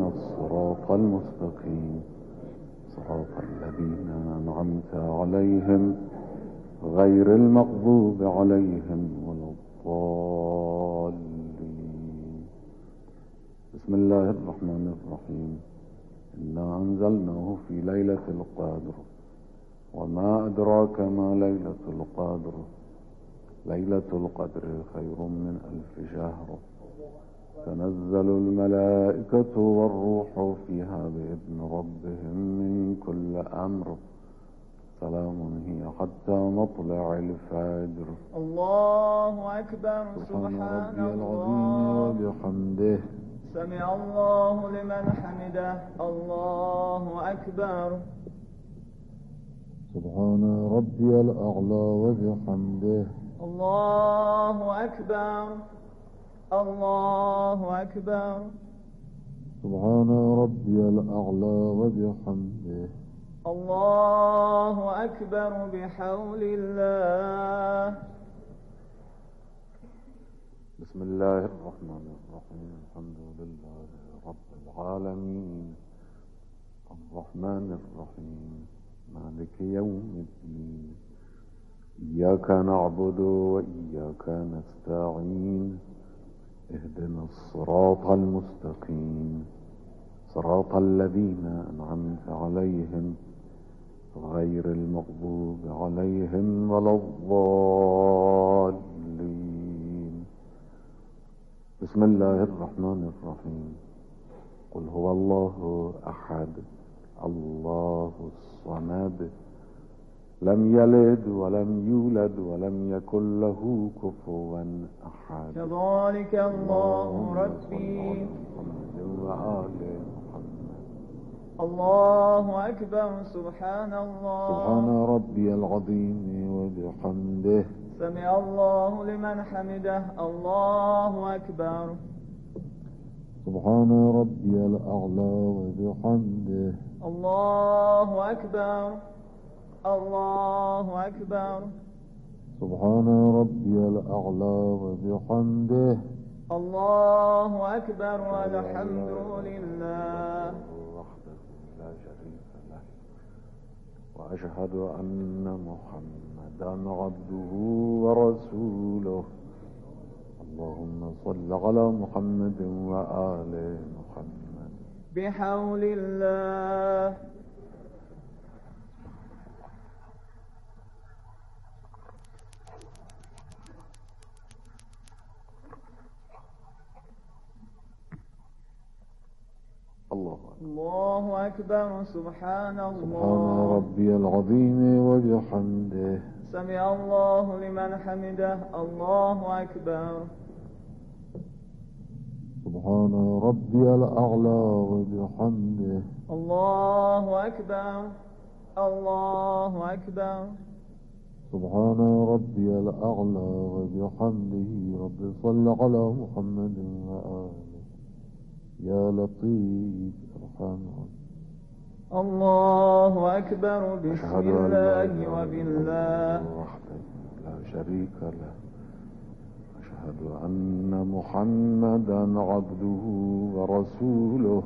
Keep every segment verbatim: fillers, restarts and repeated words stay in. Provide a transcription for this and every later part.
اهدنا الصراط المستقيم صراط الذين أنعمت عليهم غير المغضوب عليهم ولا الضالين. بسم الله الرحمن الرحيم. إنا أنزلناه في ليلة القدر وما أدراك ما ليلة القدر ليلة القدر خير من ألف شهر تنزل الملائكة والروح فيها بإذن ربهم من كل أمر سلام هي حتى مطلع الفجر. الله أكبر. سبحان ربي العظيم وبحمده سمع الله لمن حمده. الله أكبر. سبحان ربي الأعلى وبحمده. الله أكبر. الله أكبر. سبحان ربي الأعلى وبحمده. الله أكبر بحول الله. بسم الله الرحمن الرحيم. الحمد لله رب العالمين الرحمن الرحيم مالك يوم الدين إياك نعبد وإياك نستعين اهدنا الصراط المستقيم صراط الذين أنعمت عليهم غير المغضوب عليهم ولا الضالين. بسم الله الرحمن الرحيم. قل هو الله أحد الله الصمد لم يلد ولم يولد ولم يكن له كفوا أحد. كذلك الله ربي. الله أكبر. سبحان الله. سبحان ربي العظيم وبحمده سمع الله لمن حمده. الله أكبر. سبحان ربي الأعلى وبحمده. الله أكبر. الله أكبر. سبحان ربي الأعلى وبحمده. الله أكبر والحمد لله وحده لا شريك له وأشهد أن محمدا عبده ورسوله. اللهم صل على محمد وآل محمد بحول الله. الله الله أكبر. سبحان الله. سبحان ربي العظيم وبحمده سمع الله لمن حمده. الله أكبر. سبحان ربي الأعلى وبحمده. الله أكبر. الله أكبر. سبحان ربي الأعلى وبحمده. رب صل على محمد وآله يا لطيف ارحم. الله أكبر. بسم الله وبالله وحده لا شريك له. أشهد أن محمدا عبده ورسوله.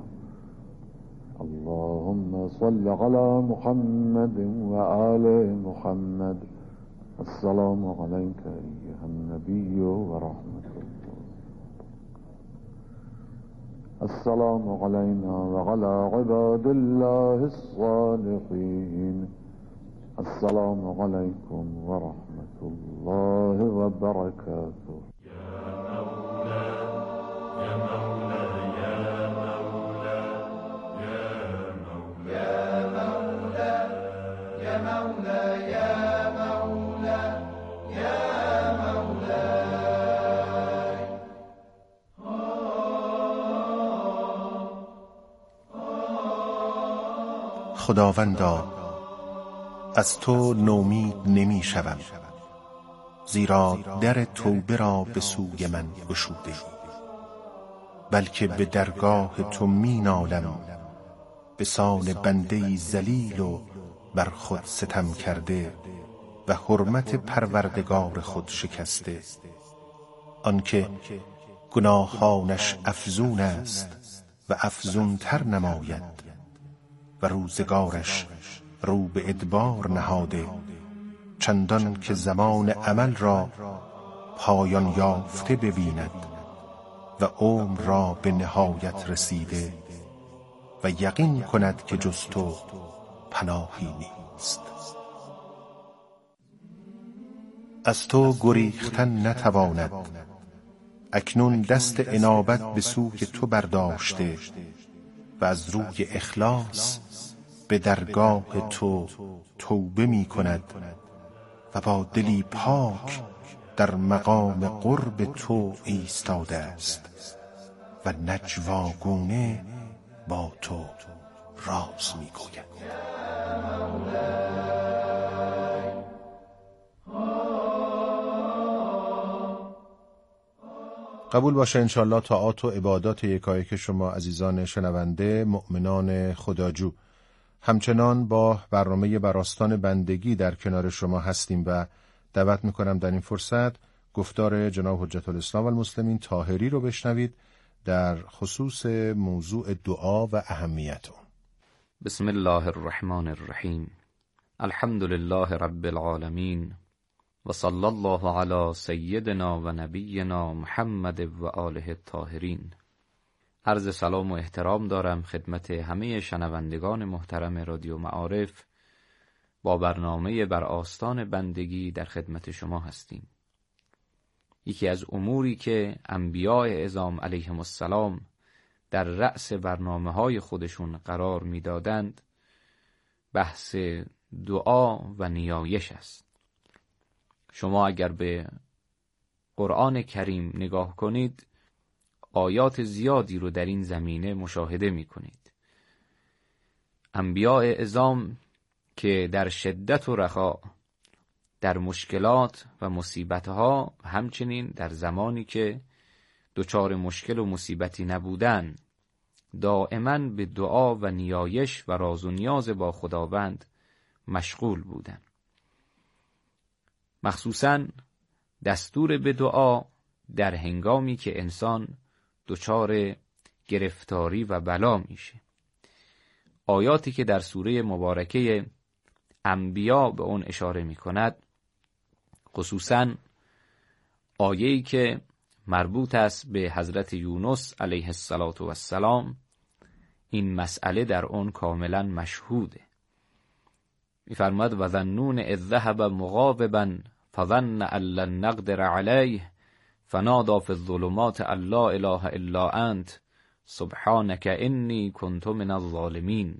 اللهم صل على محمد وآل محمد. السلام عليك أيها النبي ورحمة الله. السلام علينا وعلى عباد الله الصالحين. السلام عليكم ورحمة الله وبركاته. يا مولا يا مولا يا مولا يا مولا يا مولا يا مولا يا مولا. خداوندا از تو نومید نمی شوم، زیرا در توبه را به سوی من گشوده، بلکه به درگاه تو می نالم به سان بنده‌ای ذلیل و بر خود ستم کرده و حرمت پروردگار خود شکسته، آنکه گناهانش افزون است و افزونتر نماید و روزگارش رو به ادبار نهاده، چندان که زمان عمل را پایان یافته ببیند و عمر را به نهایت رسیده و یقین کند که جز تو پناهی نیست. از تو گریختن نتواند، اکنون دست انابت به سوی تو برداشته و از روی اخلاص به درگاه تو توبه می کند و با دلی پاک در مقام قرب تو ایستاده است و نجواگونه با تو راز می گوید. قبول باشه انشالله طاعات و عبادات یکایک شما عزیزان شنونده مؤمنان خداجو. همچنان با برنامه براستان بندگی در کنار شما هستیم و دعوت میکنم در این فرصت گفتار جناب حجت الاسلام و المسلمین طاهری رو بشنوید در خصوص موضوع دعا و اهمیت اون. بسم الله الرحمن الرحیم. الحمد لله رب العالمین و صلی الله علی سیدنا و نبینا محمد و آله الطاهرین. عرض سلام و احترام دارم خدمت همه شنوندگان محترم رادیو معارف. با برنامه بر آستان بندگی در خدمت شما هستیم. یکی از اموری که انبیاء اعظام علیهم السلام در رأس برنامه‌های خودشون قرار می‌دادند بحث دعا و نیایش است. شما اگر به قرآن کریم نگاه کنید آیات زیادی رو در این زمینه مشاهده می‌کنید. انبیاء اعظام که در شدت و رخا، در مشکلات و مصیبتها و همچنین در زمانی که دچار مشکل و مصیبتی نبودن دائما به دعا و نیایش و راز و نیاز با خداوند مشغول بودند. مخصوصاً دستور به دعا در هنگامی که انسان دچار گرفتاری و بلا میشه. آیاتی که در سوره مبارکه انبیا به اون اشاره میکند، خصوصاً آیه‌ای که مربوط است به حضرت یونس علیه السلام، این مسئله در اون کاملا مشهوده. می‌فرماید و ظنون اذ ذهب مغاضبا فظن ان لن نقدر علیه فنادى فی الظلمات ان لا اله الا انت سبحانک انی کنت من الظالمین.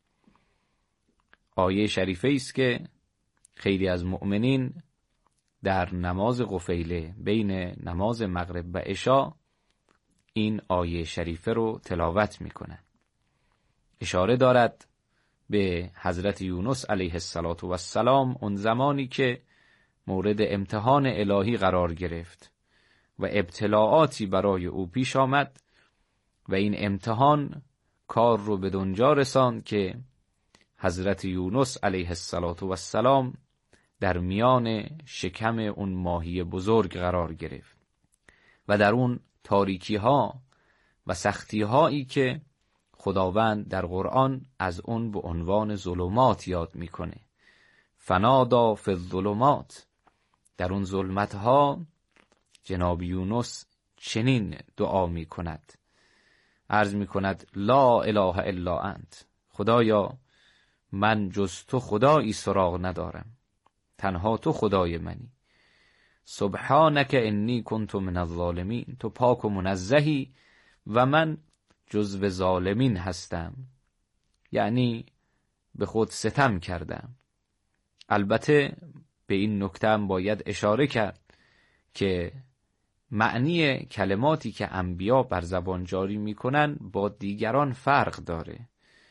آیه شریفه است که خیلی از مؤمنین در نماز قفیله بین نماز مغرب و عشا این آیه شریفه رو تلاوت میکنن. اشاره دارد به حضرت یونس علیه السلام اون زمانی که مورد امتحان الهی قرار گرفت و ابتلاعاتی برای او پیش آمد و این امتحان کار رو به دنجا رساند که حضرت یونس علیه السلام در میان شکم اون ماهی بزرگ قرار گرفت و در اون تاریکی ها و سختی هایی که خداوند در قرآن از اون به عنوان ظلمات یاد میکنه. فنادا فی الظلمات، در اون ظلمت ها جناب یونس چنین دعا میکند، عرض میکند لا اله الا انت، خدایا من جز تو خدایی سراغ ندارم، تنها تو خدای منی. سبحانک انی کنت من الظالمین، تو پاک و منزهی و من جزو ظالمین هستم، یعنی به خود ستم کردم. البته به این نکته هم باید اشاره کرد که معنی کلماتی که انبیا بر زبان جاری میکنن با دیگران فرق داره.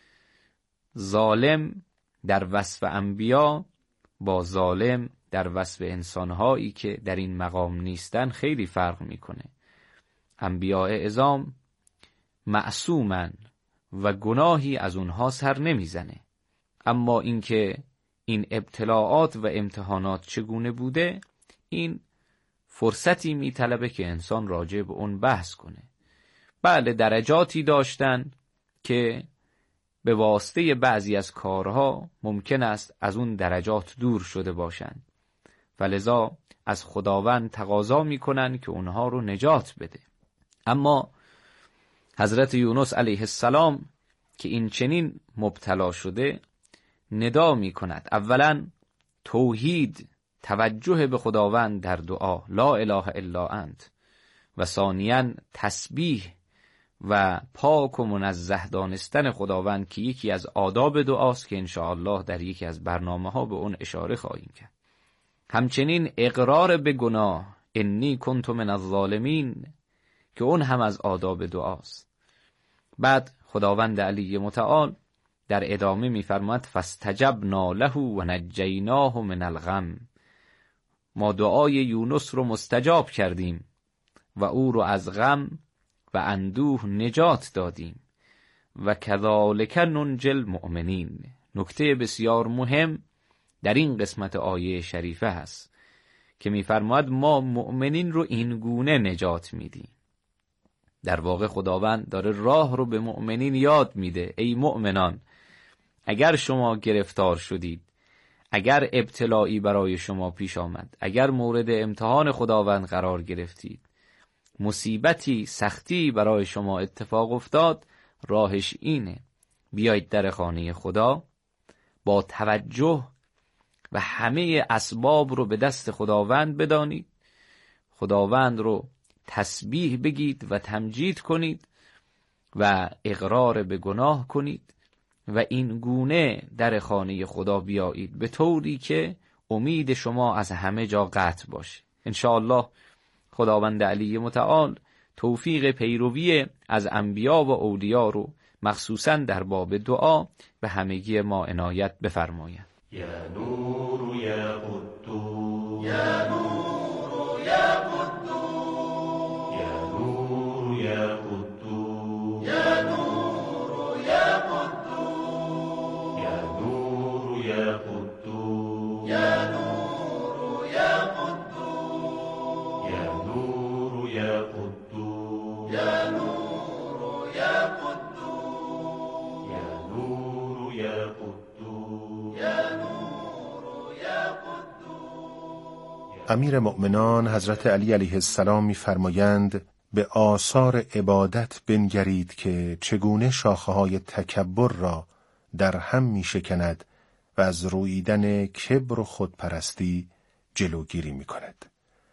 ظالم در وصف انبیا با ظالم در وصف انسانهایی که در این مقام نیستن خیلی فرق میکنه. انبیاء اعظام معصومن و گناهی از اونها سر نمیزنه، اما اینکه این ابتلاعات و امتحانات چگونه بوده این فرصتی میطلبه که انسان راجع به اون بحث کنه. بله درجاتی داشتن که به واسطه بعضی از کارها ممکن است از اون درجات دور شده باشند ولذا از خداوند تقاضا میکنن که اونها رو نجات بده. اما حضرت یونس علیه السلام که این چنین مبتلا شده ندا میکند اولا توحید، توجه به خداوند در دعا، لا اله الا انت، و ثانیاً تسبیح و پاک و منزه دانستن خداوند که یکی از آداب دعاست که انشاءالله در یکی از برنامه ها به اون اشاره خواهیم کرد. همچنین اقرار به گناه، انی کنت من الظالمین، که اون هم از آداب دعاست. بعد خداوند علی متعال در ادامه می‌فرماید فاستجبنا له و نجیناه من الغم، ما دعای یونس رو مستجاب کردیم و او رو از غم و اندوه نجات دادیم. و کذالک ننجی المؤمنین. نکته بسیار مهم در این قسمت آیه شریفه هست که می‌فرماید ما مؤمنین رو این گونه نجات میدیم. در واقع خداوند داره راه رو به مؤمنین یاد میده. ای مؤمنان، اگر شما گرفتار شدید، اگر ابتلایی برای شما پیش آمد، اگر مورد امتحان خداوند قرار گرفتید، مصیبتی، سختی برای شما اتفاق افتاد، راهش اینه بیایید در خانه خدا با توجه و همه اسباب رو به دست خداوند بدانید، خداوند رو تسبیح بگید و تمجید کنید و اقرار به گناه کنید و این گونه در خانه خدا بیایید به طوری که امید شما از همه جا قطع باشه. انشاءالله خداوند علی متعال توفیق پیروی از انبیا و اولیا رو مخصوصاً در باب دعا به همگی ما عنایت بفرماید. یا نور یا قدوس، یا نور یا قدوس، یا نور یا قدوس، یا نور یا قدوس، یا نور یا قدوس، یا نور یا قدوس، یا نور یا قدوس، یا نور یا قدوس، یا نور یا قدوس، یا نور یا قدوس. امیر مؤمنان حضرت علی علیه السلام می‌فرمایند به آثار عبادت بنگرید که چگونه شاخه‌های تکبر را در هم می‌شکند و از روییدن کبر و خودپرستی جلوگیری می‌کند.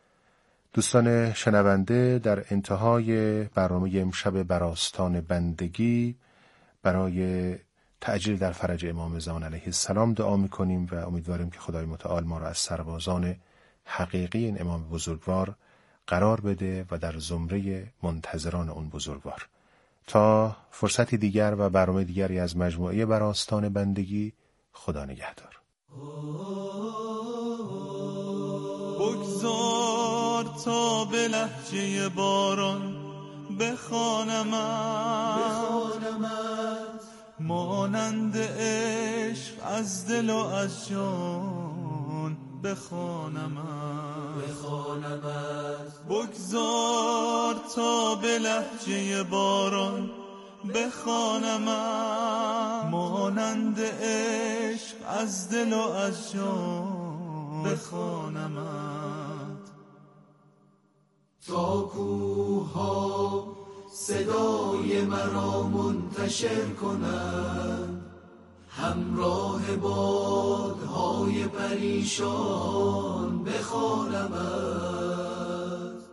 دوستان شنونده، در انتهای برنامه امشب بر آستان بندگی برای تعجیل در فرج امام زمان علیه السلام دعا می‌کنیم و امیدواریم که خدای متعال ما را از سربازان حقیقی این امام بزرگوار قرار بده و در زمره منتظران اون بزرگوار. تا فرصتی دیگر و برنامه دیگری از مجموعه بر آستان بندگی، خدا نگهدار. بگذار تا به لهجه باران بخوانمت، مانند عشق از دل و از جان بخوانمت. بگذار تا به لهجه باران بخوانمت، مانند عشق از دل و از جان بخوانمت. تا کوها صدای مرا منتشر کنند، همراه بادهای پریشان بخوانمت،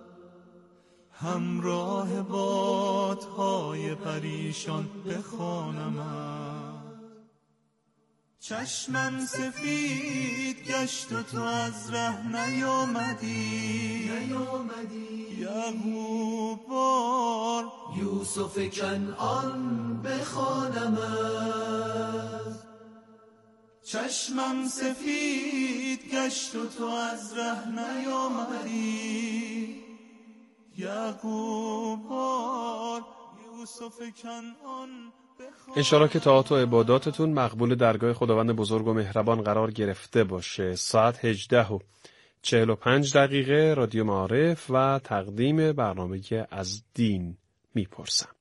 همراه بادهای پریشان بخوانمت. چشمم سفید گشت و تو از ره نیامدی، یعقوب بار یوسف کنعان بخوانمت. چشمم سفید گشت و تو از ره نیامدی، یعقوب بار یوسف کنعان. انشالله که طاعات و عباداتتون مقبول درگاه خداوند بزرگ و مهربان قرار گرفته باشه. ساعت هجده و چهل و پنج دقیقه رادیو معارف و تقدیم برنامه از دین میپرسم.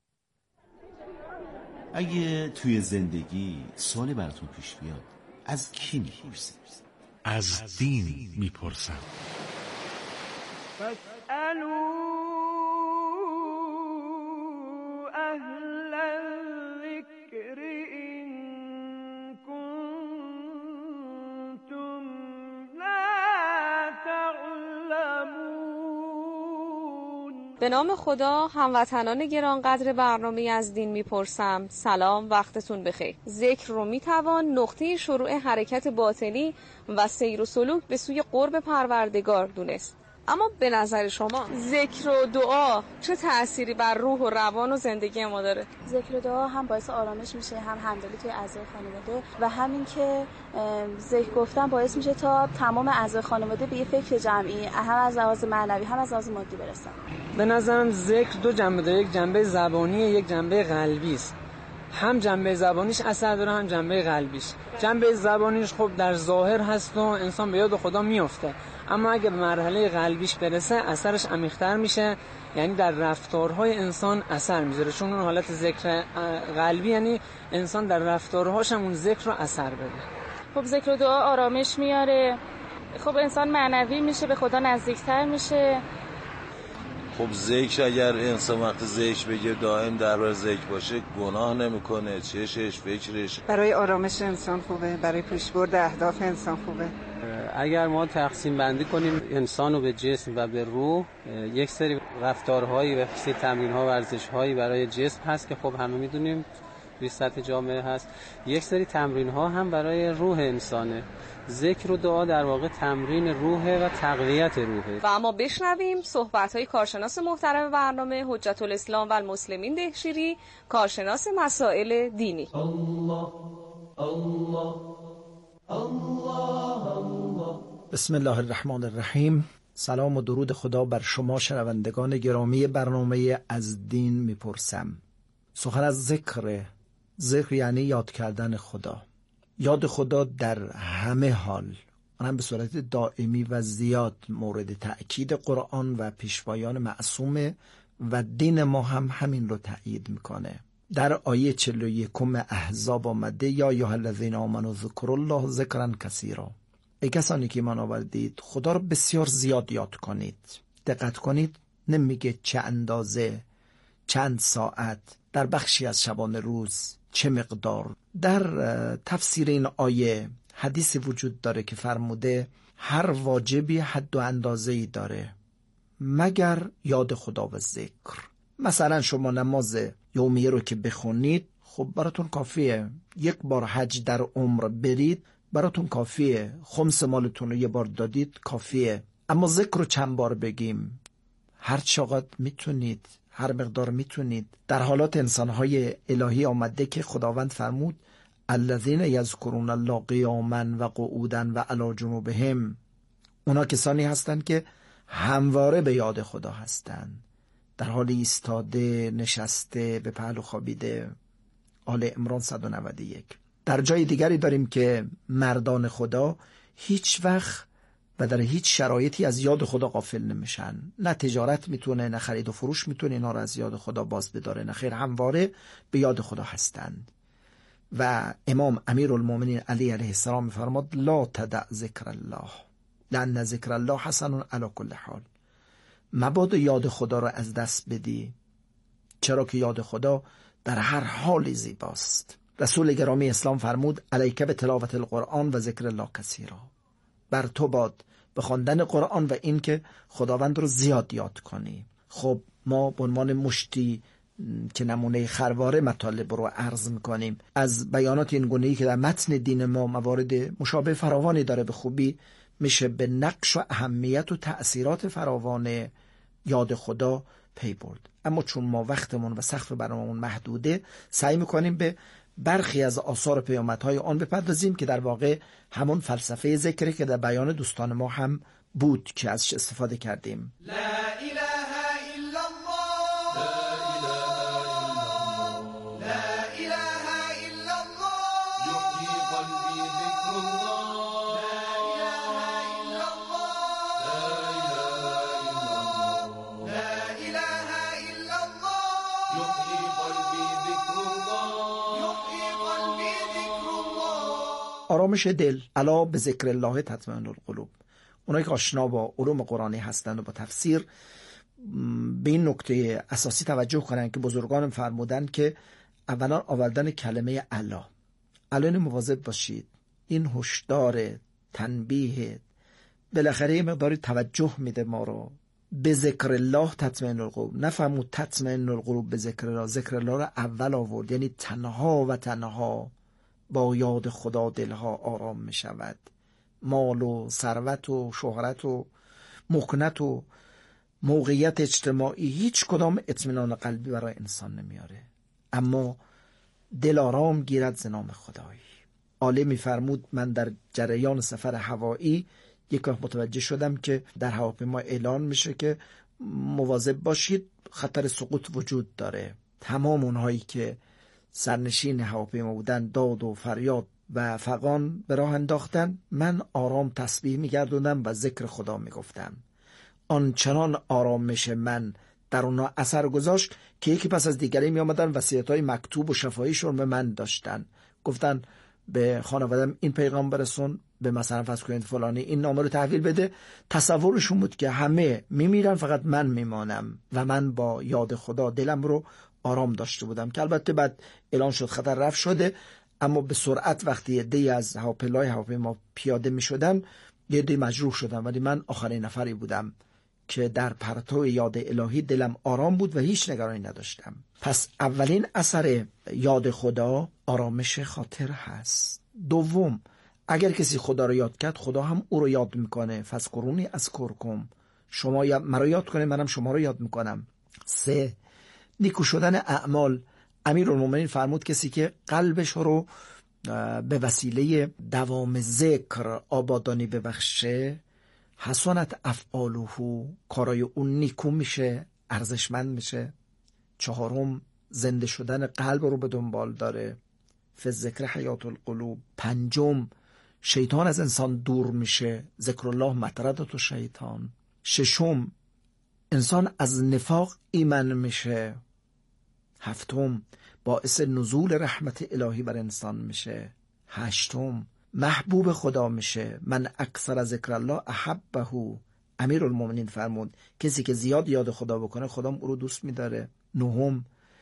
اگه توی زندگی سوالی براتون پیش بیاد از کی میپرسید؟ از دین میپرسم. فاسألوا اهل الذکر ان کنتم لا تعلمون. به نام خدا، هموطنان گرانقدر برنامه از دین میپرسم، سلام، وقتتون بخیر. ذکر رو میتوان نقطه شروع حرکت باطنی و سیر و سلوک به سوی قرب پروردگار دونست. اما به نظر شما ذکر و دعا چه تأثیری بر روح و روان و زندگی ما داره؟ ذکر و دعا هم باعث آرامش میشه، هم همدلی توی اعضای خانواده و همین که ذکر گفتن باعث میشه تا تمام اعضای خانواده به یه فکر جمعی هم از لحاظ معنوی هم از لحاظ مادی برسن. به نظرم ذکر دو جنبه داره، یک جنبه زبانی، یک جنبه قلبی است. هم جنبه زبانیش اثر داره، هم جنبه قلبیش. جنبه زبانیش خب در ظاهر هست و انسان به یاد خدا میفته، اما اگه به مرحله قلبیش برسه اثرش عمیق‌تر میشه، یعنی در رفتارهای انسان اثر میذاره. چون اون حالت ذکر قلبی یعنی انسان در رفتارهاش هم اون ذکر رو اثر بده. خب ذکر و دعا آرامش میاره، خب انسان معنوی میشه، به خدا نزدیکتر میشه. خب ذکر اگر انسان وقت ذکر بگه دائم درباره ذکر باشه گناه نمیکنه، چشش فکرش. برای آرامش انسان خوبه، برای پیشبرد اهداف انسان خوبه. اگر ما تقسیم بندی کنیم انسان رو به جسم و به روح، یک سری رفتارهایی و سری تمرین‌ها و ورزش‌هایی برای جسم هست که خب همه می‌دونیم توی سطح جامعه هست، یک سری تمرین‌ها هم برای روح انسانه. ذکر و دعا در واقع تمرین روحه و تقویت روحه. و اما بشنویم صحبت‌های کارشناس محترم برنامه حجت الاسلام و المسلمین دهشیری، کارشناس مسائل دینی. الله الله الله الله. بسم الله الرحمن الرحیم. سلام و درود خدا بر شما شنوندگان گرامی برنامه از دین میپرسم. سخن از ذکر. ذکر یعنی یاد کردن خدا، یاد خدا در همه حال، آن هم به صورت دائمی و زیاد مورد تأکید قرآن و پیشوایان معصوم و دین ما هم همین رو تأیید میکنه. در آیه چهل و یکم احزاب آمده یا ایها الذین آمنوا اذکروا الله ذکرا کثیرا. ای کسانی که ایمان آوردید خدا رو بسیار زیاد یاد کنید. دقت کنید، نمیگه چه اندازه، چند ساعت، در بخشی از شبانه روز، چه مقدار. در تفسیر این آیه حدیثی وجود داره که فرموده هر واجبی حد و اندازه‌ای داره مگر یاد خدا و ذکر. مثلا شما نماز یومیه رو که بخونید خب براتون کافیه، یک بار حج در عمر برید براتون کافیه، خمس مالتون رو یه بار دادید کافیه. اما ذکر رو چند بار بگیم؟ هر چقدر میتونید، هر مقدار میتونید. در حالات انسانهای الهی آمده که خداوند فرمود الذین یذکرون الله قیاما و قعودا و علی جنوبهم. اونا کسانی هستند که همواره به یاد خدا هستند، در حال ایستاده، نشسته، به پهلو خوابیده. آل عمران صد و نود و یک. در جای دیگری داریم که مردان خدا هیچ وقت و در هیچ شرایطی از یاد خدا غافل نمیشن. نه تجارت میتونه، نه خرید و فروش میتونه اینا رو از یاد خدا باز بداره، نه خیر، همواره به یاد خدا هستند. و امام امیرالمومنین علی علیه السلام میفرماد لا تدع ذکر الله لأن ذکر الله حسن علی کل حال. مبادا یاد خدا را از دست بدی، چرا که یاد خدا در هر حالی زیباست. رسول گرامی اسلام فرمود علیک به تلاوت القرآن و ذکر الله کثیرا. بر تو باد به خواندن قرآن و این که خداوند رو زیاد یاد کنی. خب ما به عنوان مشتی که نمونه خرواره مطالب رو عرض میکنیم. از بیانات این گونه‌ای که در متن دین ما موارد مشابه فراوانی داره، به خوبی میشه به نقش و اهمیت و تأثیرات فراوان یاد خدا پی برد. اما چون ما وقتمون و سقف برنامه‌مون محدوده، سعی میکنیم به برخی از آثار پیامدهای آن بپردازیم که در واقع همون فلسفه ذکری که در بیان دوستان ما هم بود که ازش استفاده کردیم. لا اله الا الله لا اله الا الله یحیی قلبی ذکر الله لا اله الا الله لا اله الا الله آرامش دل. الا به ذکر الله تطمئن القلوب. اونایی که آشنا با علوم قرآنی هستند و با تفسیر به این نکته اساسی توجه کنند که بزرگان فرمودن که اولا آوردن کلمه الا. الان مواظب باشید، این هشدار، تنبیه، بالاخره یه مقداری توجه میده ما رو. به ذکر الله تطمئن القلوب، نفهمود تطمئن القلوب به ذکر الله. ذکر الله رو اول آورد، یعنی تنها و تنها با یاد خدا دلها آرام می شود. مال و ثروت و شهرت و مکنت و موقعیت اجتماعی هیچ کدام اطمینان قلبی برای انسان نمیاره، اما دل آرام گیرد ز نام خدایی. عالم می‌فرمود من در جریان سفر هوایی یک وقت متوجه شدم که در هواپیما اعلان میشه که مواظب باشید خطر سقوط وجود داره. تمام اونهایی که سرنشین هواپیما بودن داد و فریاد و فغان به راه انداختن. من آرام تسبیح میگردوندم و ذکر خدا میگفتم. آنچنان آرامش من در اونا اثر گذاشت که یکی پس از دیگری می آمدن وصیت‌های مکتوب و شفاهیشون به من داشتن. گفتن به خانواده‌ام این پیغام برسون، به مثلا فرض کنید فلانی این نامه رو تحویل بده. تصورشون بود که همه میمیرن فقط من میمانم و من با یاد خدا دلم رو آرام داشته بودم، که البته بعد اعلان شد خطر رفع شده، اما به سرعت وقتی عده‌ای از هواپیمای هواپیما پیاده میشدن یه عده مجروح شدن، ولی من آخرین نفری بودم که در پرتو یاد الهی دلم آرام بود و هیچ نگرانی نداشتم. پس اولین اثر یاد خدا آرامش خاطر هست. دوم، اگر کسی خدا رو یاد کرد خدا هم او رو یاد میکنه. فذکرونی اذکرکم، شما مرا یاد کنه منم شما رو یاد میکنم. سه، نیکو شدن اعمال. امیرالمومنین فرمود کسی که قلبش رو به وسیله دوام ذکر آبادانی ببخشه، حسنت افعاله، کارای اون نیکو میشه، ارزشمند میشه. چهارم، زنده شدن قلب رو به دنبال داره، فی ذکر حیات القلوب. پنجم، شیطان از انسان دور میشه، ذکر الله مطردت و شیطان. ششم، انسان از نفاق ایمن میشه. هفتم، باعث نزول رحمت الهی بر انسان میشه. هشتم، محبوب خدا میشه. من اکثر ذکر الله احبه. امیرالمومنین فرمود کسی که زیاد یاد خدا بکنه خدا او رو دوست میداره. نهم،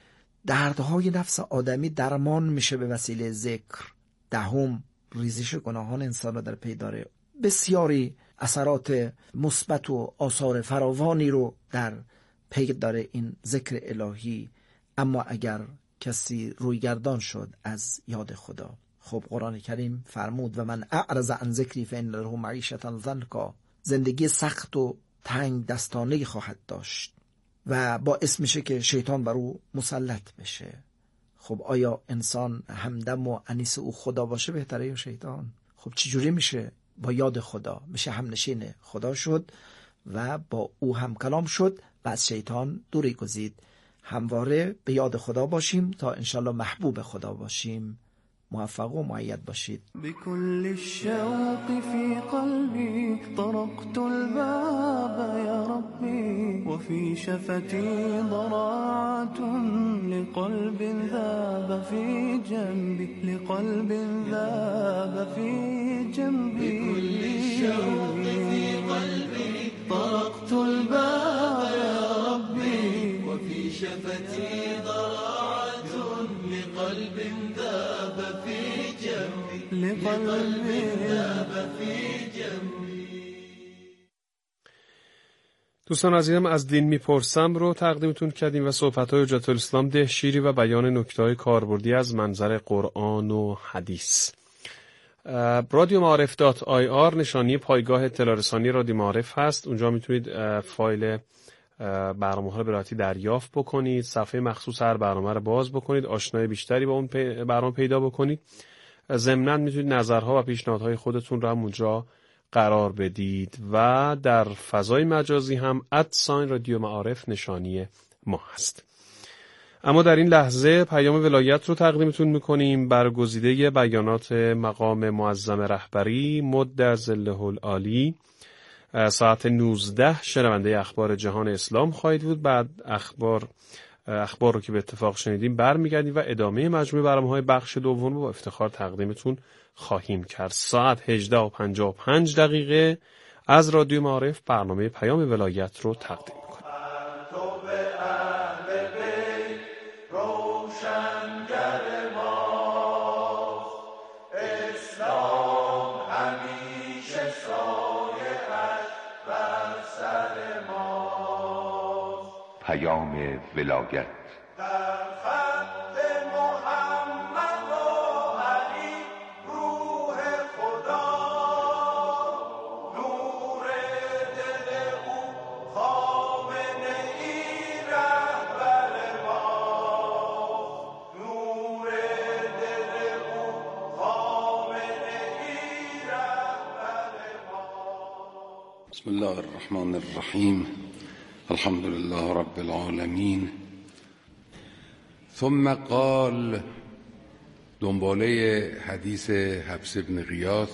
دردهای نفس آدمی درمان میشه به وسیله ذکر. دهم، ریزش گناهان انسان رو در پی داره. بسیاری اثرات مثبت و آثار فراوانی رو در پی داره این ذکر الهی. اما اگر کسی رویگردان شد از یاد خدا، خب قرآن کریم فرمود و من اعرض عن ذکری فإن له معیشة ضنکا، زندگی سخت و تنگ دستانه خواهد داشت و باعث میشه که شیطان بر او مسلط بشه. خب آیا انسان همدم و انیس او خدا باشه بهتره یا شیطان؟ خب چجوری میشه؟ با یاد خدا میشه همنشین خدا شد و با او هم کلام شد و از شیطان دوری گزید. همواره به یاد خدا باشیم تا انشالله محبوب خدا باشیم. موفق و مؤید باشید. بكل الشوق في قلبي طرقت الباب يا ربي وفي شفتي ضراعة لقلب ذاب في جنبي لقلب ذاب في جنبي. بكل الشوق في قلبي طرقت الباب يا ربي وفي شفتي ضراعة لقلب ذاب في جنبي لقلب ذاب في جنبي. دوستان عزیزم، از دین میپرسم رو تقدیمتون کردیم و صحبت‌های حجت الاسلام دهشیری و بیان نکته‌های کاربردی از منظر قرآن و حدیث. رادیو معارف دات آی آر نشانی پایگاه اطلاع رسانی رادیو معارف هست. اونجا میتونید فایل برنامه‌ها رو به راحتی دریافت بکنید، صفحه مخصوص هر برنامه رو باز بکنید، آشنایی بیشتری با اون برنامه پیدا بکنید. ضمناً میتونید نظرها و پیشنهادهای خودتون رو هم اونجا قرار بدید و در فضای مجازی هم ادساین رادیو معارف نشانی ما هست. اما در این لحظه پیام ولایت رو تقدیمتون میکنیم. برگزیده بیانات مقام معظم رهبری مد ظله العالی ساعت نوزده شنونده اخبار جهان اسلام خواهید بود. بعد اخبار اخبار رو که به اتفاق شنیدیم برمیگردیم و ادامه مجموعه برنامه‌های بخش دوم رو با افتخار تقدیمتون خواهیم کرد. ساعت هجده و پنجاه و پنج دقیقه از رادیو معارف برنامه پیام ولایت رو تقدیم می‌کنیم. پیام ولایت. در خط محمد و علی روح خدا، نور دل او خامنه ای رهبر ما، نور دل او خامنه ای رهبر ما. بسم الله الرحمن الرحیم. الحمد لله رب العالمین. ثم قال، دنباله حدیث حفص بن غیاث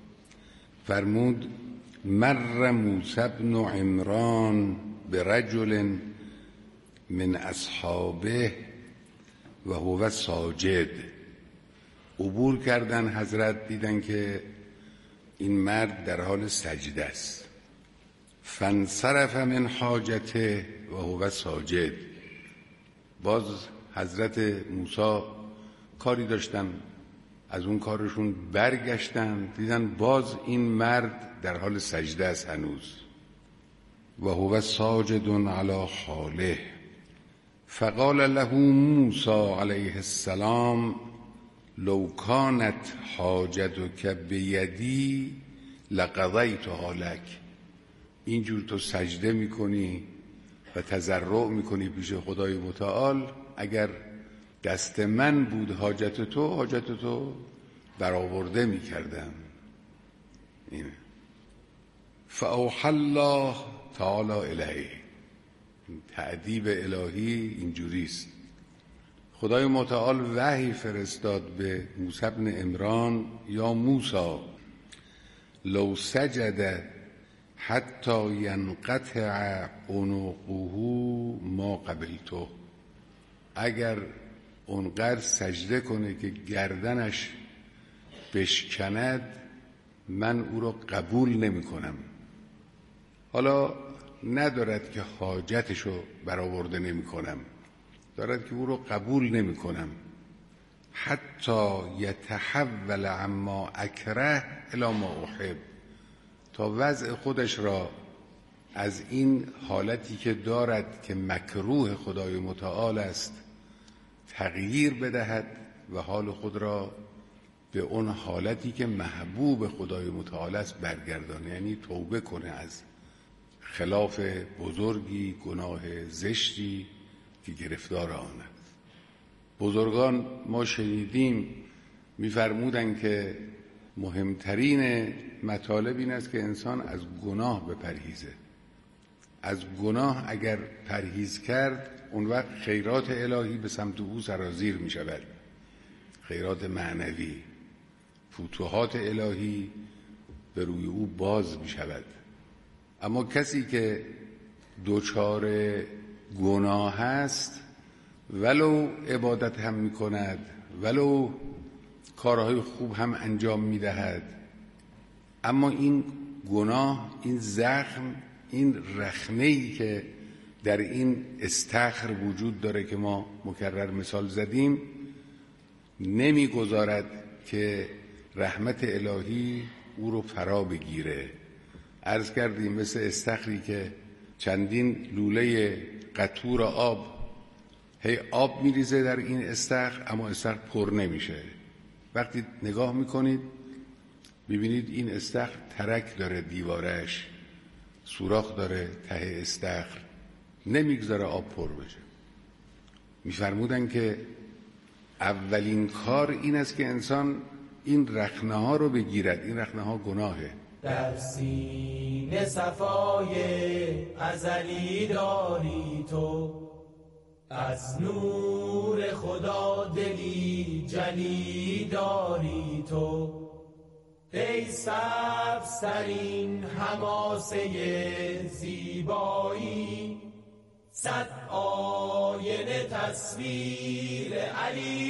فرمود: مر موسی بن عمران برجل من اصحابه و هو ساجد. عبور کردن حضرت، دیدن که این مرد در حال سجده است. فانصرف من حاجته و هو ساجد. باز حضرت موسی کاری داشتن، از اون کارشون برگشتن، دیدن باز این مرد در حال سجده است هنوز. و هو ساجد علی حاله. فقال له موسی علیه السلام: لو کانت حاجتک بیدی لقضیتها لک. اینجور تو سجده میکنی و تضرع میکنی پیش خدای متعال، اگر دست من بود حاجت تو، حاجت تو برآورده میکردم. این فاوحی الله تعالی الیه. تأدیب الهی اینجوریست. خدای متعال وحی فرستاد به موسی بن عمران: یا موسی لو سجد حتی ینقطع عنقه ما قبلته. اگر اونقدر سجده کنه که گردنش بشکند، من او را قبول نمی کنم. حالا ندارد که حاجتشو برآورده نمی کنم، دارد که او را قبول نمی کنم. حتی یتحول عما اکره الی ما احب. تا وضع خودش را از این حالتی که دارد که مکروه خدای متعال است تغییر بدهد و حال خود را به اون حالتی که محبوب خدای متعال است برگردانه. یعنی توبه کنه از خلاف بزرگی، گناه زشتی که گرفتار آن است. بزرگان ما شنیدیم می‌فرمودند که مهمترین مطالب این است که انسان از گناه بپرهیزه. از گناه اگر پرهیز کرد، اون وقت خیرات الهی به سمت او سرازیر می شود. خیرات معنوی، فتوحات الهی به روی او باز می شود. اما کسی که دوچار گناه است، ولو عبادت هم می کند، ولو کارهای خوب هم انجام می دهد، اما این گناه، این زخم، این رخنه‌ای که در این استخر وجود داره که ما مکرر مثال زدیم، نمیگذارد که رحمت الهی او رو فرا بگیره. عرض کردیم مثل استخری که چندین لوله قطور آب، هی آب میریزه در این استخر، اما استخر پر نمیشه. وقتی نگاه میکنید میبینید این استخر ترک داره، دیوارش سوراخ داره، ته استخر نمیگذاره آب پر بشه. میفرمودن که اولین کار این است که انسان این رخنه ها رو بگیرد. این رخنه ها گناهه. در سینه صفای ازلی داری تو، از نور خدا دلی جلی داری تو. ای سبزترین حماسه زیبایی، صد آینه تصویر علی